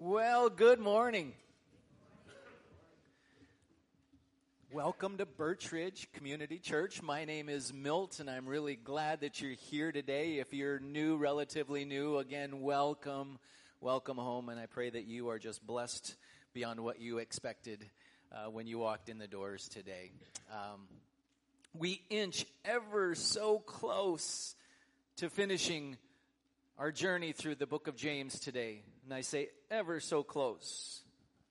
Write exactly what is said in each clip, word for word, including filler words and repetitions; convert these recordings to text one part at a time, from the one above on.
Well, good morning. Welcome to Birch Ridge Community Church. My name is Milt, and I'm really glad that you're here today. If you're new, relatively new, again, welcome. Welcome home, and I pray that you are just blessed beyond what you expected uh, when you walked in the doors today. Um, we inch ever so close to finishing our journey through the book of James today. And I say ever so close.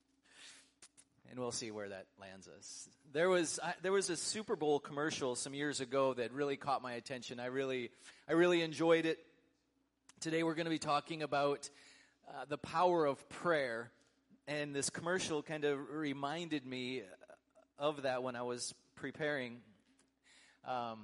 And we'll see where that lands us. There was I, there was a Super Bowl commercial some years ago that really caught my attention. I really I really enjoyed it. Today we're going to be talking about uh, the power of prayer. And this commercial kind of reminded me of that when I was preparing. Um,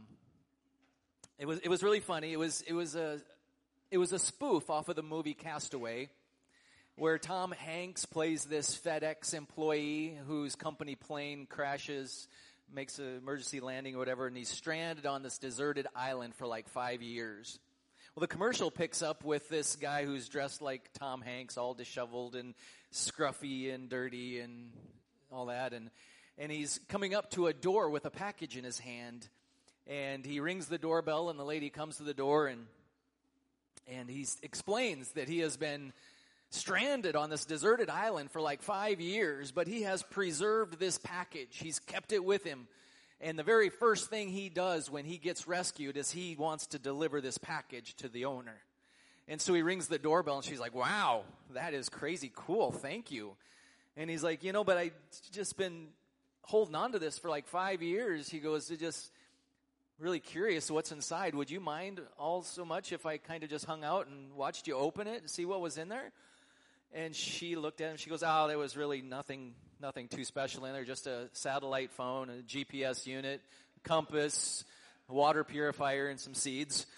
it was it was really funny. It was it was a It was a spoof off of the movie Castaway, where Tom Hanks plays this FedEx employee whose company plane crashes, makes an emergency landing or whatever, and he's stranded on this deserted island for like five years. Well, the commercial picks up with this guy who's dressed like Tom Hanks, all disheveled and scruffy and dirty and all that, and and he's coming up to a door with a package in his hand, and he rings the doorbell, and the lady comes to the door, and And he explains that he has been stranded on this deserted island for like five years, but he has preserved this package. He's kept it with him. And the very first thing he does when he gets rescued is he wants to deliver this package to the owner. And so he rings the doorbell, and she's like, wow, that is crazy cool. Thank you. And he's like, you know, but I've just been holding on to this for like five years. He goes, it just... really curious what's inside. Would you mind all so much if I kind of just hung out and watched you open it and see what was in there? And she looked at him. She goes, oh, there was really nothing nothing too special in there, just a satellite phone, a G P S unit, compass, a water purifier, and some seeds.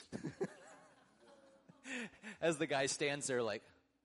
As the guy stands there like...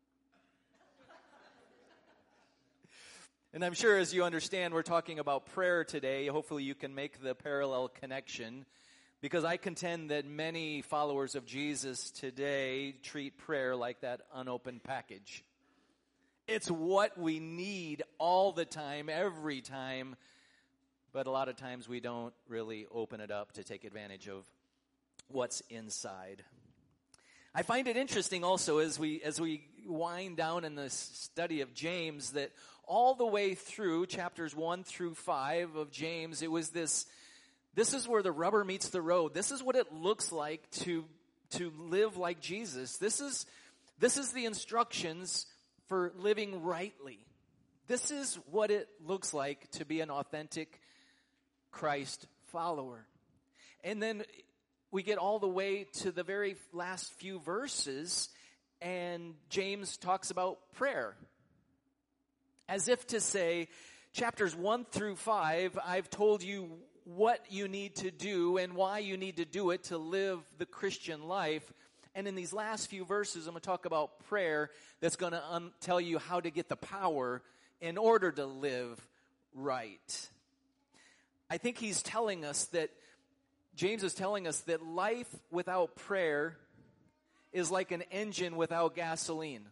And I'm sure as you understand, we're talking about prayer today. Hopefully you can make the parallel connection, because I contend that many followers of Jesus today treat prayer like that unopened package. It's what we need all the time, every time, but a lot of times we don't really open it up to take advantage of what's inside. I find it interesting also as we as we wind down in the study of James that all the way through chapters one through five of James, it was this, this is where the rubber meets the road. This is what it looks like to, to live like Jesus. This is, this is the instructions for living rightly. This is what it looks like to be an authentic Christ follower. And then we get all the way to the very last few verses, and James talks about prayer. As if to say, chapters one through five, I've told you what you need to do and why you need to do it to live the Christian life. And in these last few verses, I'm going to talk about prayer that's going to un- tell you how to get the power in order to live right. I think he's telling us that, James is telling us that life without prayer is like an engine without gasoline.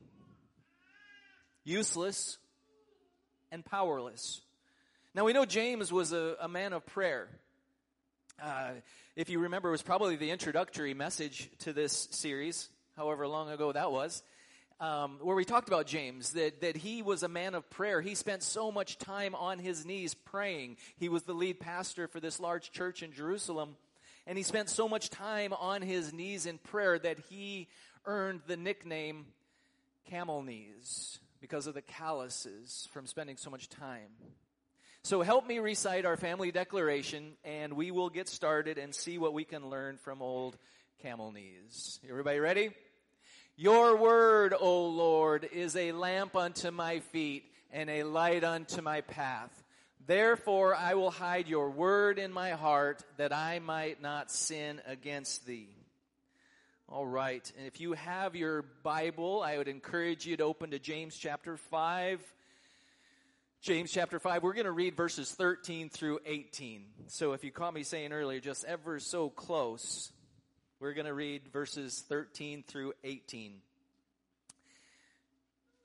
Useless and powerless. Now we know James was a, a man of prayer. Uh, if you remember, it was probably the introductory message to this series, however long ago that was, um, where we talked about James, that, that he was a man of prayer. He spent so much time on his knees praying. He was the lead pastor for this large church in Jerusalem, and he spent so much time on his knees in prayer that he earned the nickname Camel Knees, because of the calluses from spending so much time. So help me recite our family declaration, and we will get started and see what we can learn from old Camel Knees. Everybody ready? Your word, O Lord, is a lamp unto my feet and a light unto my path. Therefore I will hide your word in my heart, that I might not sin against thee. All right, and if you have your Bible, I would encourage you to open to James chapter five. James chapter five, we're going to read verses thirteen through eighteen. So if you caught me saying earlier, just ever so close, we're going to read verses thirteen through eighteen.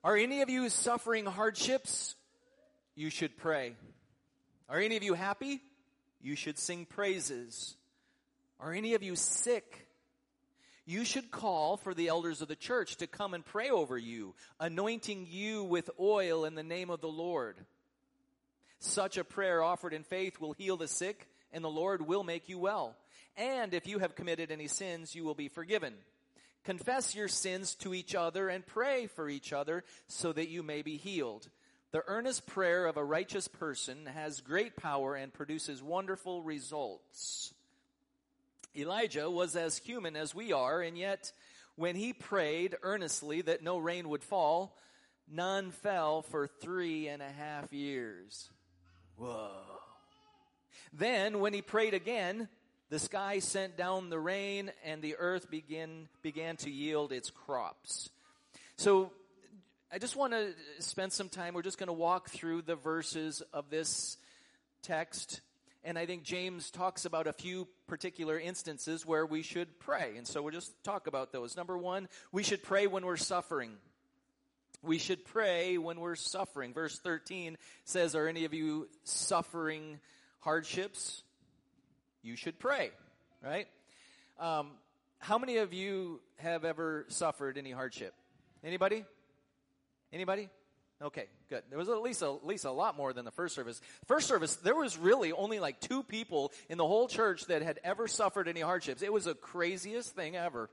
Are any of you suffering hardships? You should pray. Are any of you happy? You should sing praises. Are any of you sick? You should call for the elders of the church to come and pray over you, anointing you with oil in the name of the Lord. Such a prayer offered in faith will heal the sick, and the Lord will make you well. And if you have committed any sins, you will be forgiven. Confess your sins to each other and pray for each other so that you may be healed. The earnest prayer of a righteous person has great power and produces wonderful results. Elijah was as human as we are, and yet when he prayed earnestly that no rain would fall, none fell for three and a half years. Whoa. Then when he prayed again, the sky sent down the rain, and the earth began, began to yield its crops. So I just want to spend some time. We're just going to walk through the verses of this text. And I think James talks about a few particular instances where we should pray. And so we'll just talk about those. Number one, we should pray when we're suffering. We should pray when we're suffering. Verse thirteen says, are any of you suffering hardships? You should pray, right? Um, how many of you have ever suffered any hardship? Anybody? Anybody? Okay, good. There was at least a, at least a lot more than the first service. First service, there was really only like two people in the whole church that had ever suffered any hardships. It was the craziest thing ever.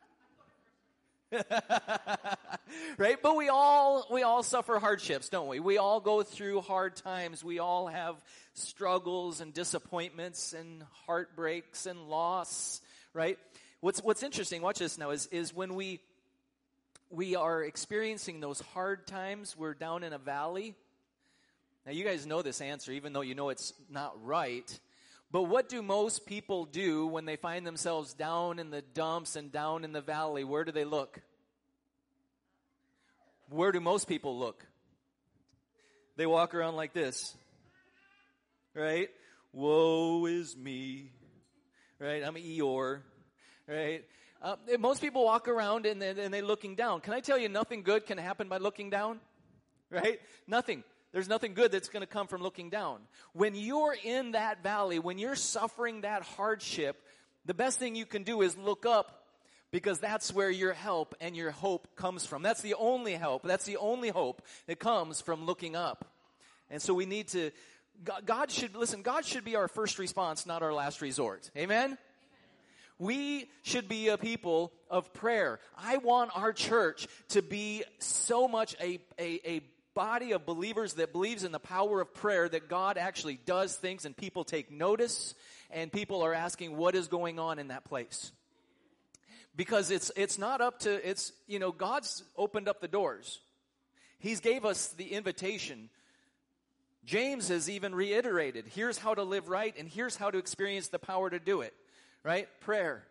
Right? But we all we all suffer hardships, don't we? We all go through hard times. We all have struggles and disappointments and heartbreaks and loss, right? What's what's interesting, watch this now, is is when we we are experiencing those hard times, we're down in a valley. Now you guys know this answer, even though you know it's not right. But what do most people do when they find themselves down in the dumps and down in the valley? Where do they look? Where do most people look? They walk around like this, right? Woe is me, right? I'm Eeyore, right? Uh, most people walk around and, they, and they're looking down. Can I tell you, nothing good can happen by looking down, right? Nothing. There's nothing good that's going to come from looking down. When you're in that valley, when you're suffering that hardship, the best thing you can do is look up, because that's where your help and your hope comes from. That's the only help. That's the only hope that comes from looking up. And so we need to, God should, listen, God should be our first response, not our last resort. Amen? Amen. We should be a people of prayer. I want our church to be so much a, a, a body of believers that believes in the power of prayer, that God actually does things and people take notice and people are asking what is going on in that place. Because it's it's not up to, it's, you know, God's opened up the doors. He's gave us the invitation. James has even reiterated, here's how to live right and here's how to experience the power to do it, right? Prayer.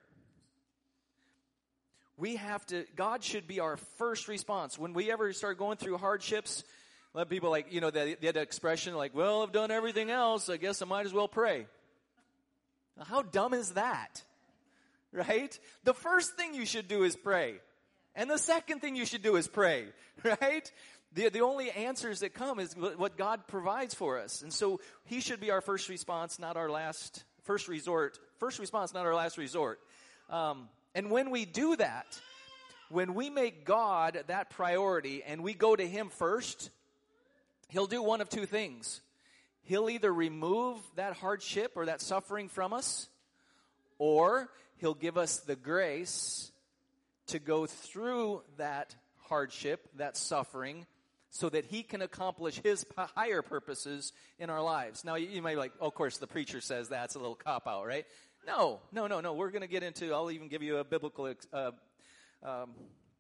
We have to, God should be our first response. When we ever start going through hardships, let people like, you know, that, that expression like, well, I've done everything else, I guess I might as well pray. Now, how dumb is that? Right? The first thing you should do is pray. And the second thing you should do is pray. Right? The, the only answers that come is what God provides for us. And so He should be our first response, not our last, first resort. First response, not our last resort. Um, And when we do that, when we make God that priority and we go to Him first, He'll do one of two things. He'll either remove that hardship or that suffering from us, or He'll give us the grace to go through that hardship, that suffering, so that He can accomplish His higher purposes in our lives. Now, you might be like, oh, of course, the preacher says that. It's a little cop-out, right? No, no, no, no. We're going to get into, I'll even give you a biblical uh, um,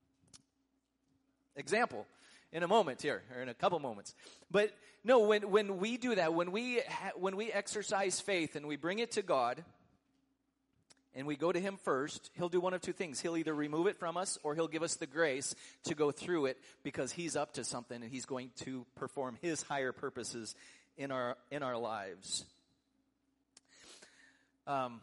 example in a moment here, or in a couple moments. But no, when when we do that, when we ha- when we exercise faith and we bring it to God, and we go to Him first, He'll do one of two things. He'll either remove it from us, or He'll give us the grace to go through it, because He's up to something and He's going to perform His higher purposes in our in our lives. Um,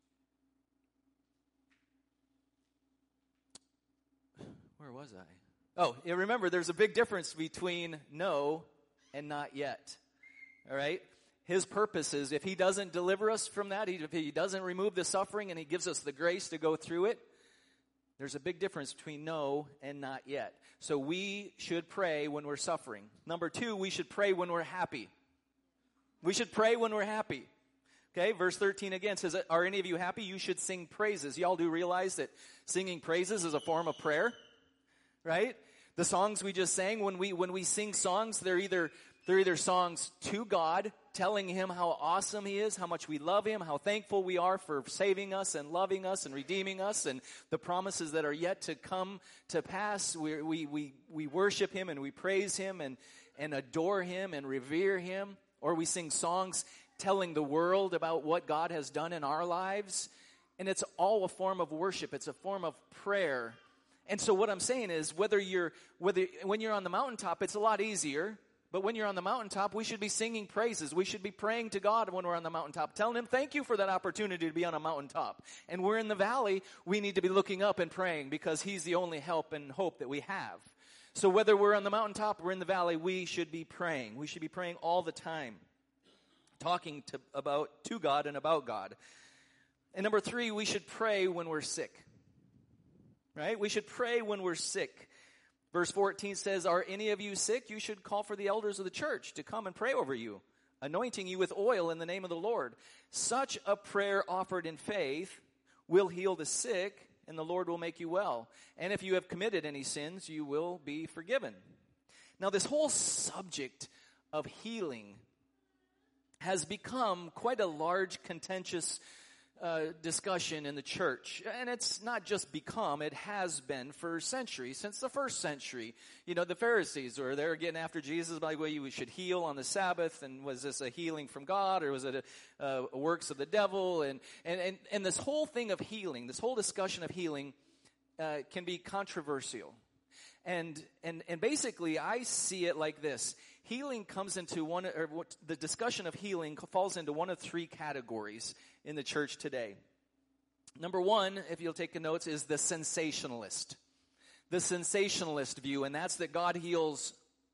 where was I? Oh, yeah, remember, there's a big difference between no and not yet. All right? His purpose is if he doesn't deliver us from that, if he doesn't remove the suffering and he gives us the grace to go through it, there's a big difference between no and not yet. So we should pray when we're suffering. Number two, we should pray when we're happy. We should pray when we're happy. Okay, verse thirteen again says, are any of you happy? You should sing praises. Y'all do realize that singing praises is a form of prayer, right? The songs we just sang, when we when we sing songs, they're either they're either songs to God, telling him how awesome he is, how much we love him, how thankful we are for saving us and loving us and redeeming us, and the promises that are yet to come to pass. We we we, we worship him and we praise him and, and adore him and revere him. Or we sing songs telling the world about what God has done in our lives. And it's all a form of worship. It's a form of prayer. And so what I'm saying is, whether you're, whether when you're on the mountaintop, it's a lot easier. But when you're on the mountaintop, we should be singing praises. We should be praying to God when we're on the mountaintop, telling him, thank you for that opportunity to be on a mountaintop. And we're in the valley, we need to be looking up and praying because he's the only help and hope that we have. So whether we're on the mountaintop or in the valley, we should be praying. We should be praying all the time, talking to about to God and about God. And number three, we should pray when we're sick. Right? We should pray when we're sick. Verse fourteen says, are any of you sick? You should call for the elders of the church to come and pray over you, anointing you with oil in the name of the Lord. Such a prayer offered in faith will heal the sick, and the Lord will make you well. And if you have committed any sins, you will be forgiven. Now, this whole subject of healing has become quite a large, contentious uh, discussion in the church. And it's not just become, it has been for centuries, since the first century. You know, the Pharisees were there getting after Jesus, like, well, you should heal on the Sabbath, and was this a healing from God, or was it a, uh, works of the devil? And, and, and, and this whole thing of healing, this whole discussion of healing uh, can be controversial. And, and, and basically, I see it like this. Healing comes into one, or what, the discussion of healing falls into one of three categories in the church today. Number one, if you'll take the notes, is the sensationalist. The sensationalist view, and that's that God heals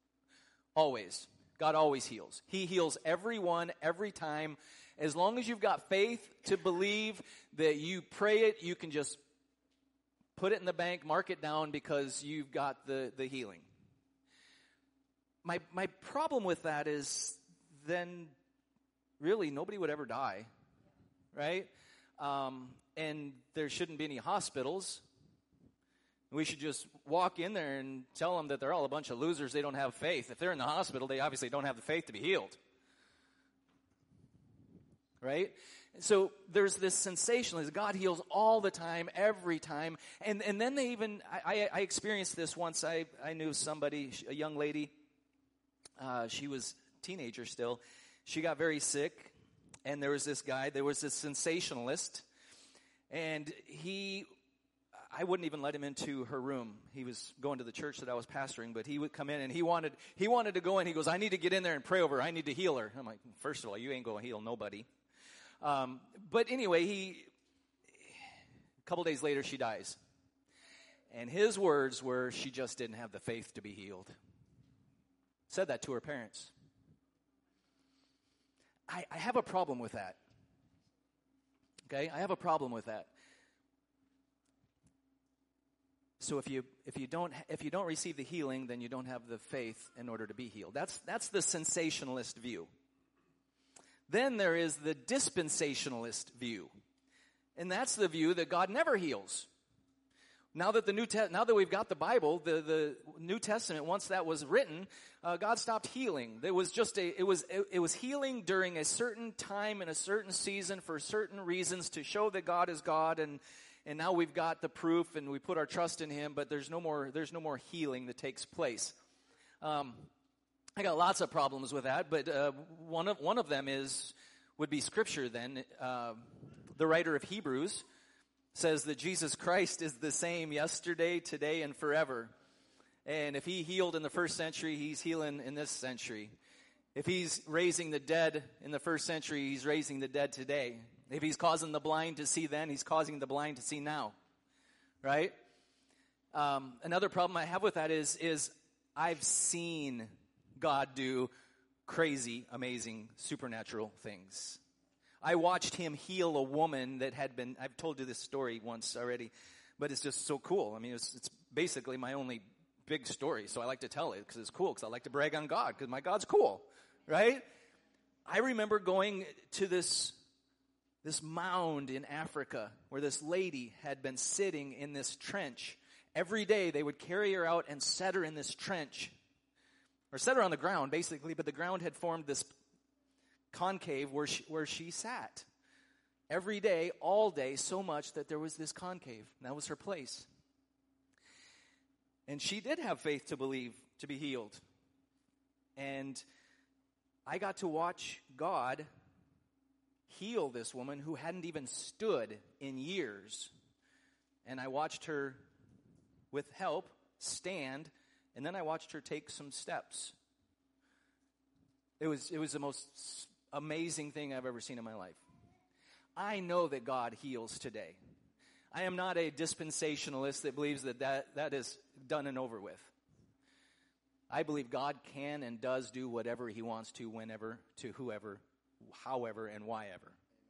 always. God always heals. He heals everyone, every time. As long as you've got faith to believe that you pray it, you can just put it in the bank, mark it down because you've got the, the healing. My my problem with that is then really nobody would ever die, right? Um, and there shouldn't be any hospitals. We should just walk in there and tell them that they're all a bunch of losers. They don't have faith. If they're in the hospital, they obviously don't have the faith to be healed, right? So there's this sensationalism. God heals all the time, every time. And and then they even, I, I experienced this once. I, I knew somebody, a young lady. Uh, she was a teenager still. She got very sick. And there was this guy, there was this sensationalist. And he, I wouldn't even let him into her room. He was going to the church that I was pastoring. But he would come in and he wanted, he wanted to go in. He goes, I need to get in there and pray over her. I need to heal her. I'm like, first of all, you ain't going to heal nobody. Um, but anyway, he, a couple days later, she dies. And his words were, she just didn't have the faith to be healed. Said that to her parents. I, I have a problem with that. Okay, I have a problem with that. So if you if you don't if you don't receive the healing, then you don't have the faith in order to be healed. That's that's the sensationalist view. Then there is the dispensationalist view. And that's the view that God never heals. Now that the New Te- now that we've got the Bible, the, the New Testament, once that was written, uh, God stopped healing. There was just a it was it, it was healing during a certain time and a certain season for certain reasons to show that God is God, and and now we've got the proof and we put our trust in him, but there's no more there's no more healing that takes place. Um I got lots of problems with that, but uh, one of one of them is would be Scripture. Then uh, the writer of Hebrews says that Jesus Christ is the same yesterday, today, and forever. And if he healed in the first century, he's healing in this century. If he's raising the dead in the first century, he's raising the dead today. If he's causing the blind to see then, he's causing the blind to see now. Right? Um, another problem I have with that is, is I've seen God do crazy, amazing, supernatural things. I watched him heal a woman that had been, I've told you this story once already, but it's just so cool. I mean, it's, it's basically my only big story, so I like to tell it because it's cool, because I like to brag on God, because my God's cool, right? I remember going to this, this mound in Africa where this lady had been sitting in this trench. Every day they would carry her out and set her in this trench, or set her on the ground basically, but the ground had formed this concave where she, where she sat. Every day, all day, so much that there was this concave. And that was her place. And she did have faith to believe, to be healed. And I got to watch God heal this woman who hadn't even stood in years. And I watched her, with help, stand, and then I watched her take some steps. It was it was the most amazing thing I've ever seen in my life. I know that God heals today. I am not a dispensationalist that believes that that, that is done and over with. I believe God can and does do whatever he wants to, whenever, to whoever, however, and why ever.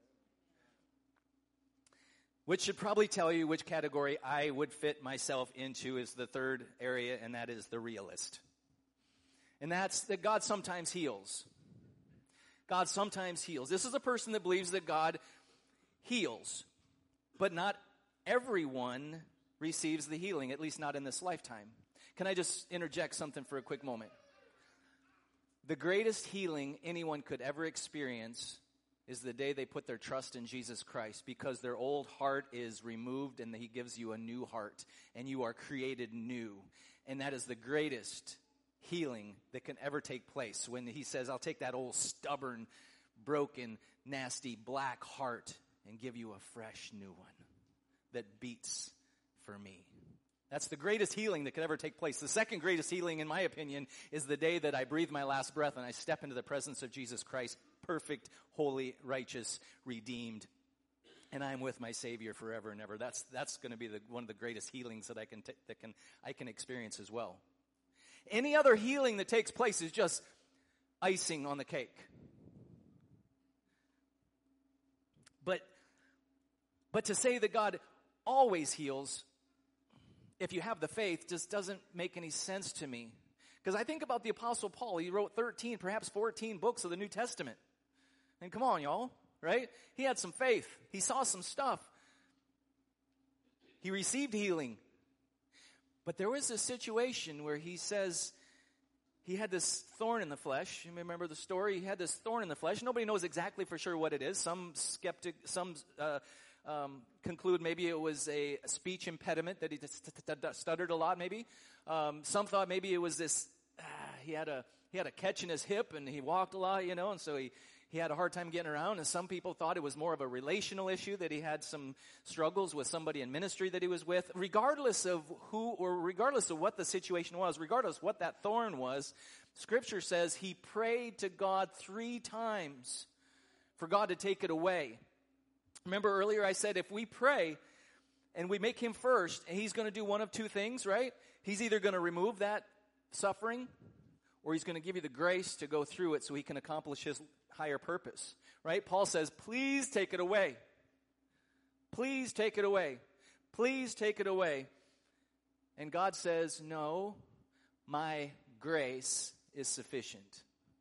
Which should probably tell you which category I would fit myself into is the third area, and that is the realist. And that's that God sometimes heals. God sometimes heals. This is a person that believes that God heals, but not everyone receives the healing, at least not in this lifetime. Can I just interject something for a quick moment? The greatest healing anyone could ever experience is the day they put their trust in Jesus Christ, because their old heart is removed and he gives you a new heart and you are created new. And that is the greatest healing that can ever take place, when he says, I'll take that old stubborn, broken, nasty, black heart and give you a fresh new one that beats for me. That's the greatest healing that could ever take place. The second greatest healing, in my opinion, is the day that I breathe my last breath and I step into the presence of Jesus Christ, perfect, holy, righteous, redeemed, and I'm with my Savior forever and ever. That's that's going to be the, one of the greatest healings that I can t- that can I can experience as well. Any other healing that takes place is just icing on the cake. But but to say that God always heals, if you have the faith, just doesn't make any sense to me. Because I think about the Apostle Paul. He wrote thirteen, perhaps fourteen books of the New Testament. And come on, y'all, right? He had some faith. He saw some stuff. He received healing. But there was a situation where he says he had this thorn in the flesh. You remember the story? He had this thorn in the flesh. Nobody knows exactly for sure what it is. Some skeptic, some uh, um, conclude maybe it was a speech impediment, that he stuttered a lot maybe. Um, some thought maybe it was this, uh, he had a he had a catch in his hip and he walked a lot, you know, and so he, he had a hard time getting around. And some people thought it was more of a relational issue, that he had some struggles with somebody in ministry that he was with. Regardless of who, or regardless of what the situation was, regardless of what that thorn was, Scripture says he prayed to God three times for God to take it away. Remember earlier I said if we pray and we make him first, and he's going to do one of two things, right? He's either going to remove that suffering, or he's going to give you the grace to go through it so he can accomplish his higher purpose, right? Paul says, please take it away. Please take it away. Please take it away. And God says, no, my grace is sufficient.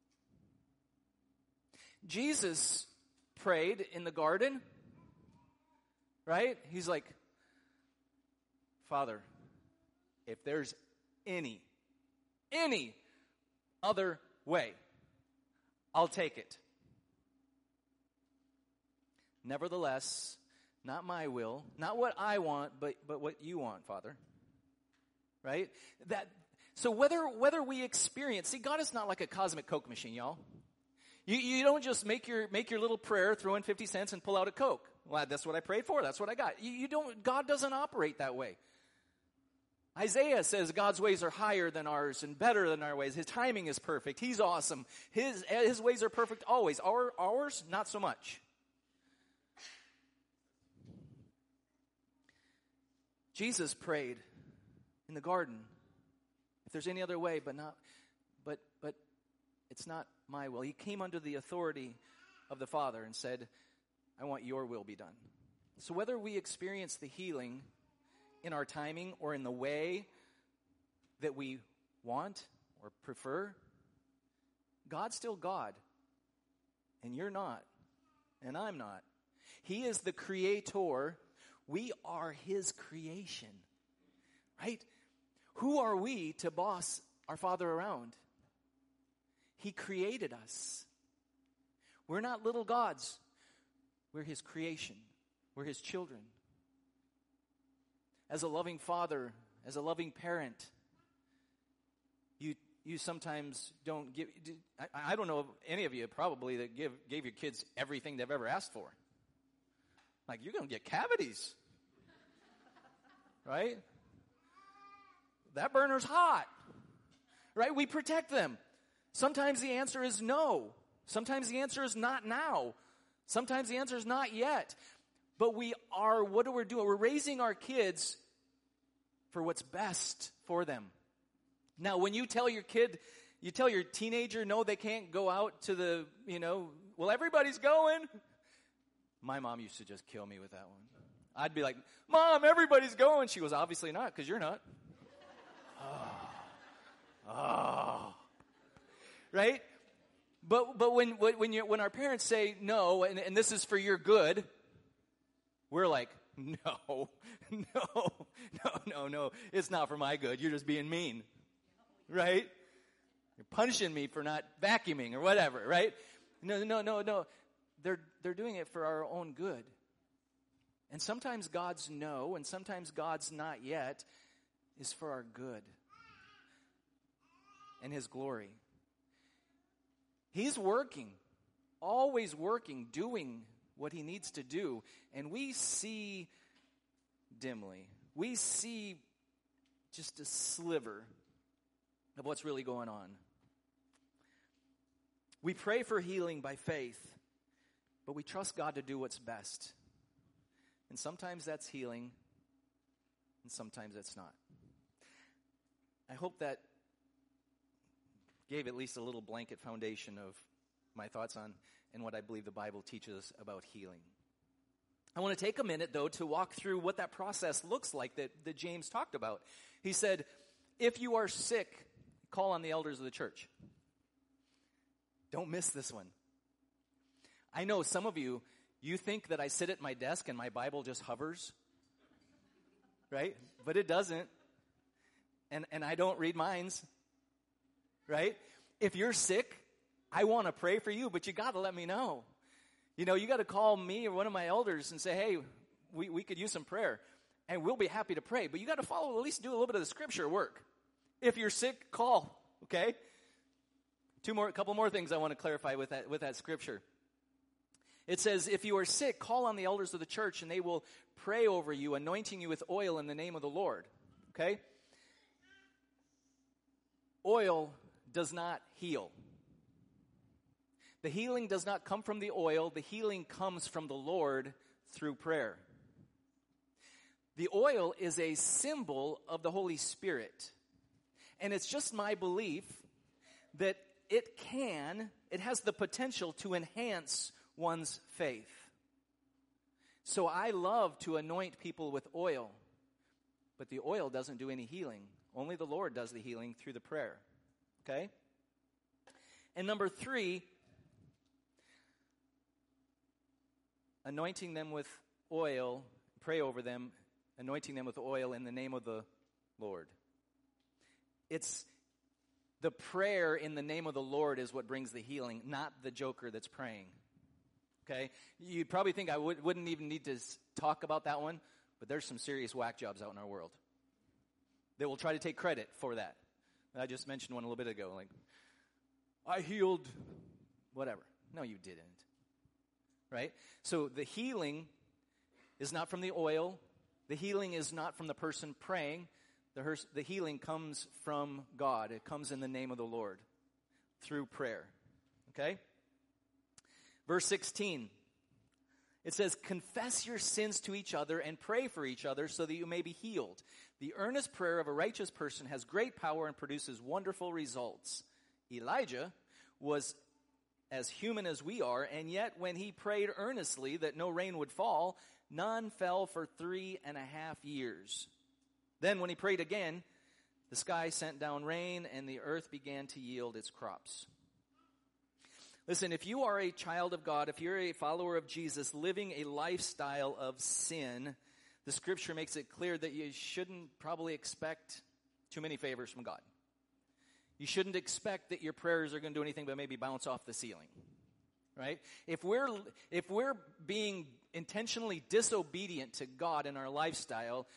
Jesus prayed in the garden, right? He's like, Father, if there's any, any other way, I'll take it. Nevertheless, not my will, not what I want, but but what you want, Father. Right? That so whether whether we experience, see, God is not like a cosmic Coke machine, y'all. You you don't just make your make your little prayer, throw in fifty cents, and pull out a Coke. Well, that's what I prayed for. That's what I got. You, you don't. God doesn't operate that way. Isaiah says God's ways are higher than ours and better than our ways. His timing is perfect. He's awesome. His his ways are perfect always. Our ours, not so much. Jesus prayed in the garden. If there's any other way, but not, but but it's not my will. He came under the authority of the Father and said, I want your will be done. So whether we experience the healing in our timing or in the way that we want or prefer, God's still God. And you're not. And I'm not. He is the creator. We are his creation. Right? Who are we to boss our Father around? He created us. We're not little gods. We're his creation. We're his children. As a loving father, as a loving parent, you you sometimes don't give, I, I don't know of any of you probably that give gave your kids everything they've ever asked for. Like, you're going to get cavities. Right? That burner's hot. Right? We protect them. Sometimes the answer is no. Sometimes the answer is not now. Sometimes the answer is not yet. But we are, what are we doing? We're raising our kids for what's best for them. Now, when you tell your kid, you tell your teenager, no, they can't go out to the, you know, well, everybody's going. My mom used to just kill me with that one. I'd be like, Mom, everybody's going. She goes, obviously not, because you're not. Oh. Oh. Right? But but when when you when our parents say no, and, and this is for your good, we're like, no, no, no, no, no. It's not for my good. You're just being mean. Right? You're punishing me for not vacuuming or whatever, right? No, no, no, no. They're they're doing it for our own good. And sometimes God's no, and sometimes God's not yet, is for our good and his glory. He's working, always working, doing what he needs to do. And we see dimly. We see just a sliver of what's really going on. We pray for healing by faith, but we trust God to do what's best. And sometimes that's healing, and sometimes it's not. I hope that gave at least a little blanket foundation of my thoughts on and what I believe the Bible teaches about healing. I want to take a minute, though, to walk through what that process looks like that, that James talked about. He said, if you are sick, call on the elders of the church. Don't miss this one. I know some of you, you think that I sit at my desk and my Bible just hovers, right? But it doesn't. And, and I don't read minds. Right? If you're sick, I want to pray for you, but you got to let me know. You know, you got to call me or one of my elders and say, hey, we, we could use some prayer. And we'll be happy to pray. But you got to follow, at least do a little bit of the scripture work. If you're sick, call. Okay? Two more, a couple more things I want to clarify with that, with that scripture. It says, if you are sick, call on the elders of the church, and they will pray over you, anointing you with oil in the name of the Lord. Okay? Oil does not heal. The healing does not come from the oil. The healing comes from the Lord through prayer. The oil is a symbol of the Holy Spirit. And it's just my belief that it can, it has the potential to enhance one's faith. So I love to anoint people with oil. But the oil doesn't do any healing. Only the Lord does the healing through the prayer. Okay? And number three, anointing them with oil, pray over them, anointing them with oil in the name of the Lord. It's the prayer in the name of the Lord is what brings the healing, not the joker that's praying. Okay? You'd probably think I would, wouldn't even need to talk about that one, but there's some serious whack jobs out in our world. They will try to take credit for that. I just mentioned one a little bit ago, like, I healed whatever. No, you didn't. Right? So the healing is not from the oil. The healing is not from the person praying. The, hers- the healing comes from God. It comes in the name of the Lord through prayer. Okay? Verse sixteen. It says, confess your sins to each other and pray for each other so that you may be healed. The earnest prayer of a righteous person has great power and produces wonderful results. Elijah was as human as we are, and yet when he prayed earnestly that no rain would fall, none fell for three and a half years. Then when he prayed again, the sky sent down rain and the earth began to yield its crops. Listen, if you are a child of God, if you're a follower of Jesus living a lifestyle of sin, the scripture makes it clear that you shouldn't probably expect too many favors from God. You shouldn't expect that your prayers are going to do anything but maybe bounce off the ceiling, right? If we're if we're being intentionally disobedient to God in our lifestyle,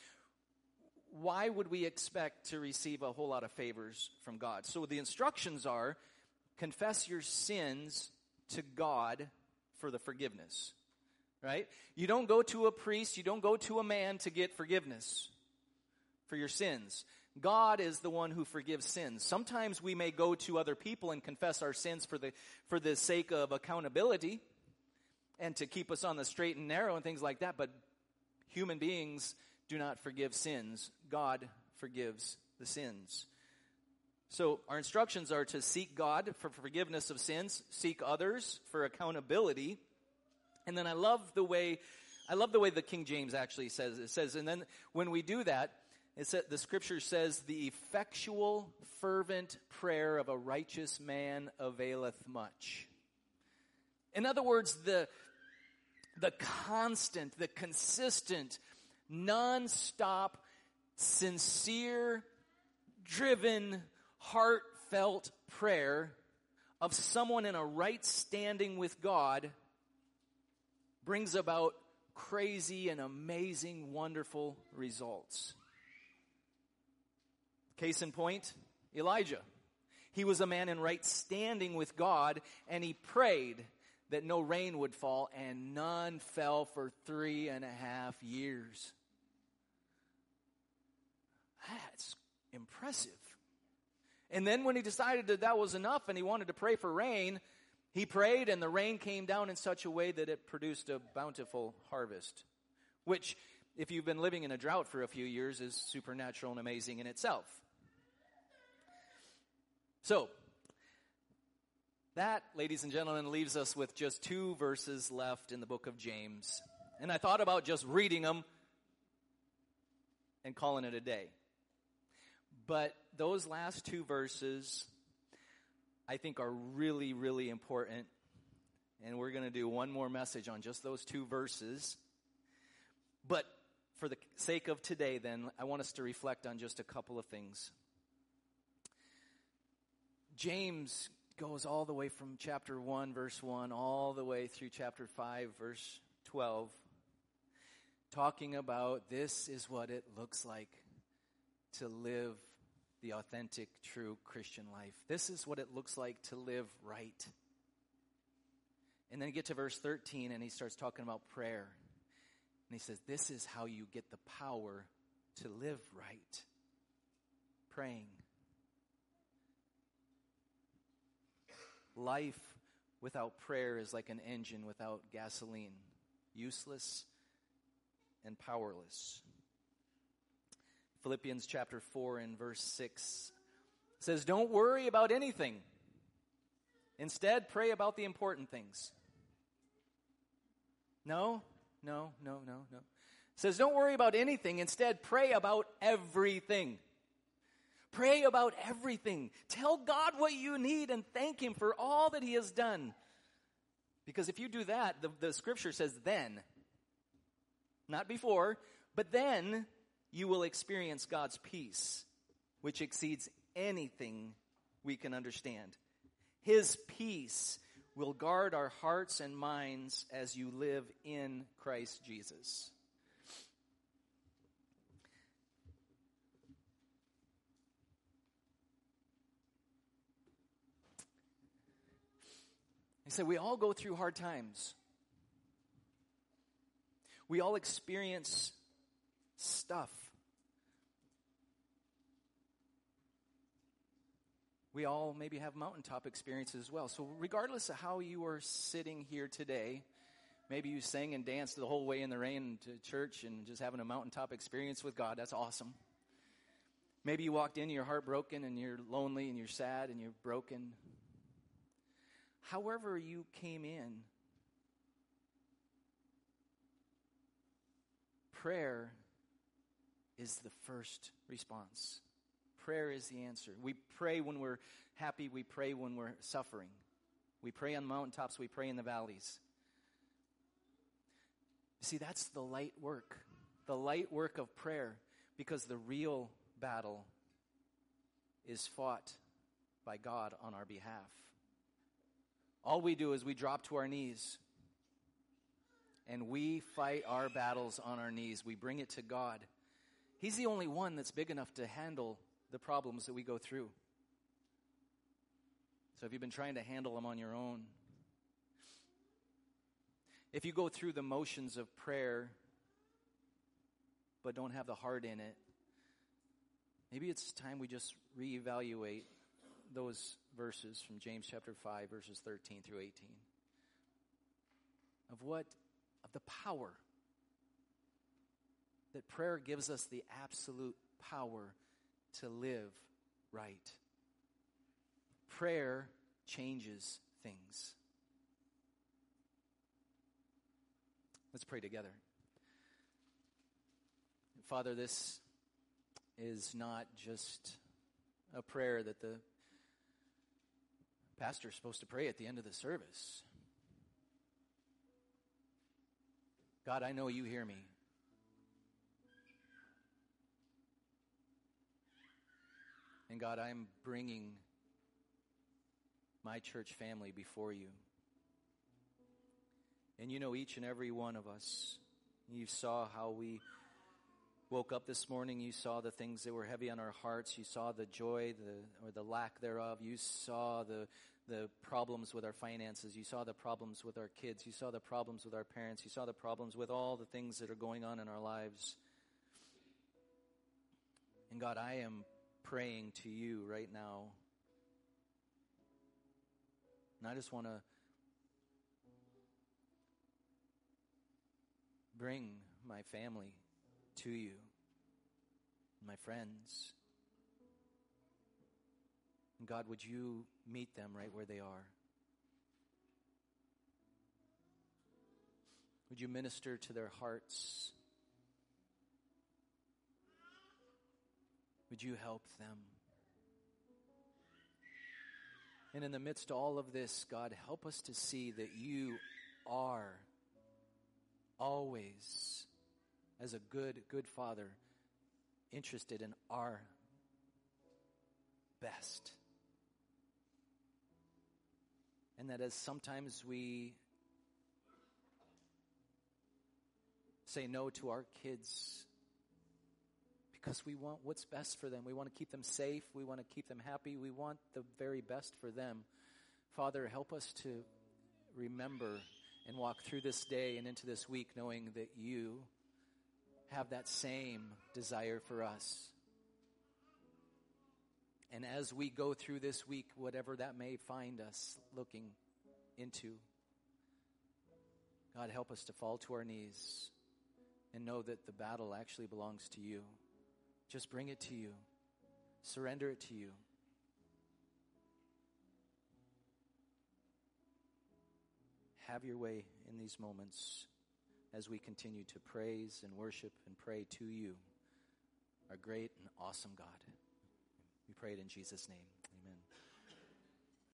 why would we expect to receive a whole lot of favors from God? So the instructions are, confess your sins to God for the forgiveness, right? You don't go to a priest, you don't go to a man to get forgiveness for your sins. God is the one who forgives sins. Sometimes we may go to other people and confess our sins for the for the sake of accountability and to keep us on the straight and narrow and things like that, but human beings do not forgive sins. God forgives the sins. So our instructions are to seek God for forgiveness of sins, seek others for accountability. And then I love the way I love the way the King James actually says it. It says, and then when we do that, it said, the scripture says, the effectual, fervent prayer of a righteous man availeth much. In other words, the, the constant, the consistent, non-stop, sincere, driven, heartfelt prayer of someone in a right standing with God brings about crazy and amazing, wonderful results. Case in point, Elijah. He was a man in right standing with God, and he prayed that no rain would fall, and none fell for three and a half years. That's impressive. And then when he decided that that was enough and he wanted to pray for rain, he prayed and the rain came down in such a way that it produced a bountiful harvest, which, if you've been living in a drought for a few years, is supernatural and amazing in itself. So, that, ladies and gentlemen, leaves us with just two verses left in the book of James. And I thought about just reading them and calling it a day. But those last two verses, I think, are really, really important. And we're going to do one more message on just those two verses. But for the sake of today, then, I want us to reflect on just a couple of things. James goes all the way from chapter one, verse one, all the way through chapter five, verse twelve, talking about this is what it looks like to live the authentic, true Christian life. This is what it looks like to live right. And then you get to verse thirteen, and he starts talking about prayer. And he says, this is how you get the power to live right. Praying. Life without prayer is like an engine without gasoline. Useless and powerless. Philippians chapter four and verse six says, don't worry about anything. Instead, pray about the important things. No, no, no, no, no. It says, don't worry about anything. Instead, pray about everything. Pray about everything. Tell God what you need and thank Him for all that He has done. Because if you do that, the, the scripture says then, not before, but then you will experience God's peace, which exceeds anything we can understand. His peace will guard our hearts and minds as you live in Christ Jesus. He said, we all go through hard times. We all experience stuff. We all maybe have mountaintop experiences as well. So regardless of how you are sitting here today, Maybe you sang and danced the whole way in the rain to church and just having a mountaintop experience with God. That's awesome. Maybe you walked in, you're heartbroken and you're lonely and you're sad and you're broken. However you came in, prayer is the first response. Prayer is the answer. We pray when we're happy. We pray when we're suffering. We pray on the mountaintops. We pray in the valleys. See, that's the light work. The light work of prayer, because the real battle is fought by God on our behalf. All we do is we drop to our knees and we fight our battles on our knees. We bring it to God. He's the only one that's big enough to handle the problems that we go through. So if you've been trying to handle them on your own, if you go through the motions of prayer but don't have the heart in it, maybe it's time we just reevaluate those verses from James chapter five, verses thirteen through eighteen. Of what, of the power that prayer gives us, the absolute power to live right. Prayer changes things. Let's pray together. Father, this is not just a prayer that the pastor is supposed to pray at the end of the service. God, I know you hear me. And God, I'm bringing my church family before you. And you know each and every one of us. You saw how we woke up this morning. You saw the things that were heavy on our hearts. You saw the joy, the or the lack thereof. You saw the the problems with our finances. You saw the problems with our kids. You saw the problems with our parents. You saw the problems with all the things that are going on in our lives. And God, I am praying to you right now. And I just want to bring my family to you, my friends. And God, would you meet them right where they are? Would you minister to their hearts? Would you help them? And in the midst of all of this, God, help us to see that you are always, as a good, good Father, interested in our best. And that as sometimes we say no to our kids because we want what's best for them. We want to keep them safe. We want to keep them happy. We want the very best for them. Father, help us to remember and walk through this day and into this week knowing that you have that same desire for us. And as we go through this week, whatever that may find us looking into, God, help us to fall to our knees and know that the battle actually belongs to you. Just bring it to you. Surrender it to you. Have your way in these moments as we continue to praise and worship and pray to you, our great and awesome God. We pray it in Jesus' name.